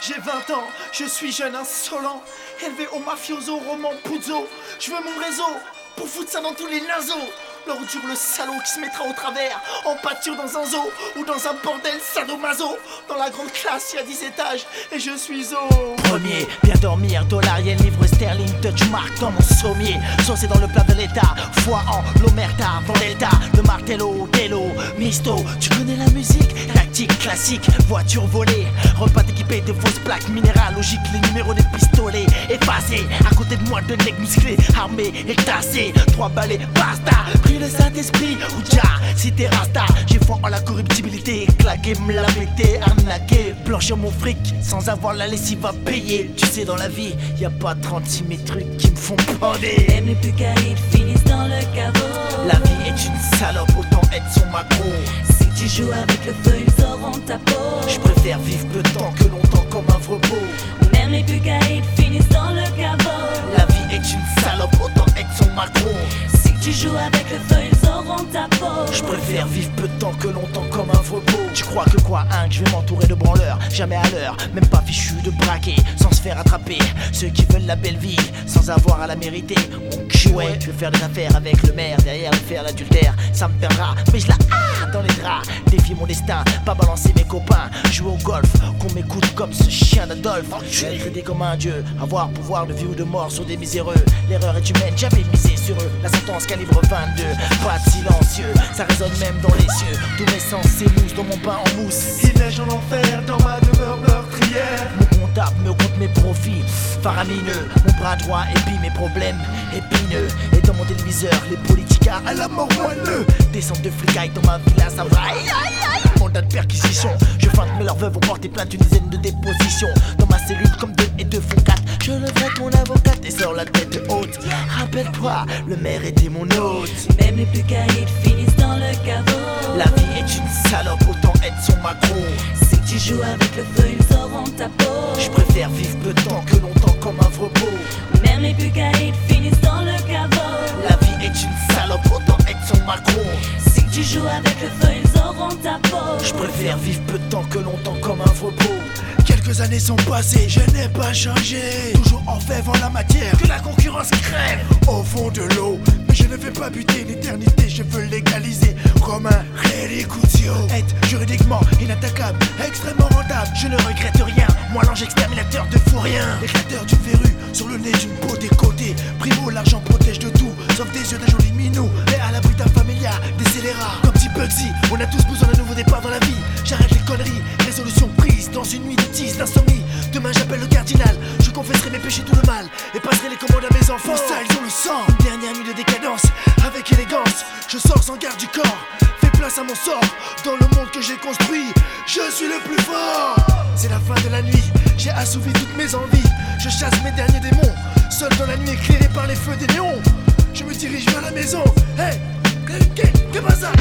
J'ai 20 ans, je suis jeune insolent, élevé au mafioso, roman puzzo. Je veux mon réseau, pour foutre ça dans tous les naseaux. L'ordure, le salaud qui se mettra au travers, en pâture dans un zoo, ou dans un bordel sadomaso. Dans la grande classe, il y a 10 étages, et je suis au premier, bien dormir, dollar, yen, livre sterling, touch mark dans mon sommier. Saucé dans le plat de l'état, foi en l'omerta, vendetta, le martello, tello, misto. Tu connais la musique, tactique classique, voiture volée, repas équipé de fausses plaques minérales, logique, les numéros des pistolets effacés. À côté de moi, deux necks musclés, armés et tassés, 3 balais, basta. Pris le Saint-Esprit, Ouja, si t'es rasta, j'ai foi en la corruptibilité, claquer, me la péter, arnaquer, blanchir mon fric, sans avoir la lessive à payer. Tu sais, dans la vie, y a pas 36 000 trucs qui me font bander. Même les plus caïds finissent dans le caveau. La vie est une salope, autant être son macro. Si tu joues avec le feu, ils auront ta peau. Je préfère vivre peu de temps que longtemps comme un vrai beau. Même les plus caïds finissent dans le caveau. La vie est une salope, autant être son macro. Si tu joues avec le feu, ils auront ta peau. Je préfère vivre peu de temps que longtemps comme un vrai beau. Tu crois que quoi, hein, que je vais m'entourer de branleurs, jamais à l'heure, même pas fichu de braquer, sans se faire attraper. Ceux qui veulent la belle vie, sans avoir à la mériter. Mon cul, ouais, je vais faire des affaires avec le maire, derrière le fer l'adultère, ça me perdra, mais je la dans les draps. Défier mon destin, pas balancer mes copains, jouer au golf, qu'on m'écoute comme ce chien d'Adolphe. Être aidé comme un dieu, avoir pouvoir de vie ou de mort sur des miséreux. L'erreur est humaine, j'avais misé sur eux. La sentence calibre 22, pas de silencieux, ça résonne même dans les cieux. Tous mes sens s'émoussent dans mon pain en mousse. Il neige en enfer dans ma demeure meurtrière. Mon comptable me compte mes profits faramineux, mon bras droit épie mes problèmes épineux. Et dans mon téléviseur, les politicards à la mort moelleux. Descente de flicaille dans ma villa, ça va aïe aïe aïe. Mandat de perquisition, je feinte mais leurs veuves vont porter plainte, une dizaine de dépositions. Dans ma cellule comme 2 et 2 font 4. Je leverai mon avocate et sors la tête haute. Rappelle-toi, le maire était mon hôte. Même les plus caïds finissent dans le caveau. La vie est une salope, autant être son macro. Si tu joues avec le feu, ils auront ta peau. Je préfère vivre peu de temps que longtemps comme un vrai beau. Même les plus caïds finissent dans le caveau. La vie est une salope, autant être son macro. Si tu joues avec le feu, ils auront ta peau. Je préfère vivre peu de temps que longtemps comme un vrai beau. Quelques années sont passées, je n'ai pas changé. Toujours en fève en la matière, que la concurrence crève au fond de l'eau. Mais je ne vais pas buter l'éternité, je veux légaliser comme un relicutio. Être juridiquement inattaquable, extrêmement rentable. Je ne regrette rien, moi l'ange exterminateur de fou rien. Éclateur d'une verrue, sur le nez d'une peau décotée. Primo, l'argent protège de tout, sauf des yeux d'un joli minou. Mais à l'abri d'un familiar, des scélérats. Comme petit Bugsy, on a tous besoin d'un nouveau départ dans la vie. J'arrête les conneries, résolution prise dans une nuit de tease d'insomnie. Demain j'appelle le cardinal, je confesserai mes péchés tout le mal et passerai les commandes à mes enfants. Ça ils ont le sang, une dernière nuit de décadence, avec élégance, je sors sans garde du corps. Fais place à mon sort, dans le monde que j'ai construit, je suis le plus fort. C'est la fin de la nuit, j'ai assouvi toutes mes envies. Je chasse mes derniers démons, seul dans la nuit éclairé par les feux des néons. Je me dirige vers la maison, hey, qu'est pas ça?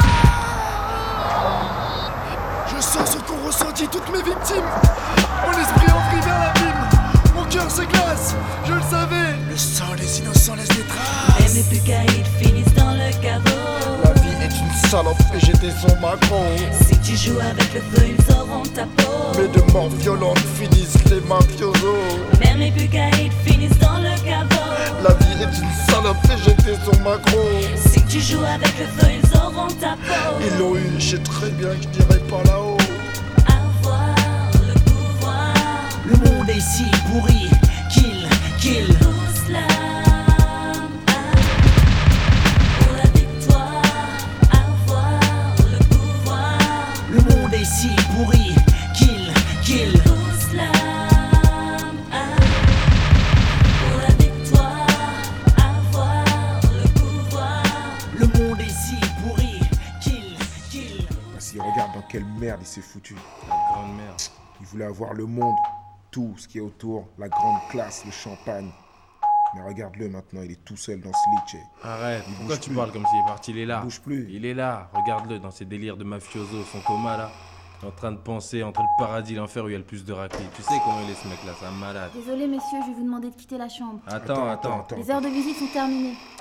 Je sens ce qu'ont ressenti toutes mes victimes. Mon esprit envie vers l'abîme. Mon cœur se glace, je le savais. Le sang des innocents laisse des traces. Même les plus caïds finissent dans le caveau. La vie est une salope et j'étais son macro. Si tu joues avec le feu, ils auront ta peau. Mais de morts violentes finissent les mafiosos. Même les plus caïds finissent dans le caveau. La vie est une salope et j'étais son macro. Si tu joues avec le feu, ils auront ta peau. Ils l'ont eu, je sais très bien que je dirais par là-haut. Avoir le pouvoir. Le monde est si pourri, kill. Pousse l'âme pour la victoire. Avoir le pouvoir. Le monde est si pourri, kill. Pousse l'âme pour la victoire. Avoir le pouvoir. Le monde est si pourri, kill. Si regarde dans quelle merde il s'est foutu. Grande merde. Il voulait avoir le monde, tout ce qui est autour, la grande classe, le champagne. Mais regarde-le maintenant, il est tout seul dans ce lit. Arrête, pourquoi bouge tu plus. parles comme s'il est parti? Il est là. Il bouge plus. Il est là, regarde-le dans ses délires de mafioso, son coma là. Il est en train de penser entre le paradis et l'enfer où il y a le plus de raclés. Tu sais comment il est ce mec là, c'est un malade. Désolé messieurs, je vais vous demander de quitter la chambre. Attends. Les heures de visite sont terminées.